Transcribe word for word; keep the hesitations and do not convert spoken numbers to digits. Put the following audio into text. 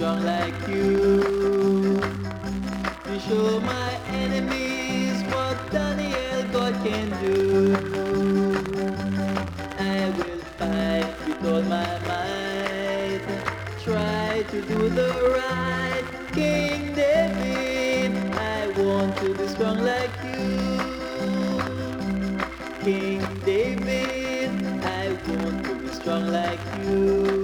strong like you. To show my enemies what Daniel God can do. I will fight with all my might, try to do the right. King David, I want to be strong like you. King David, I want to be strong like you.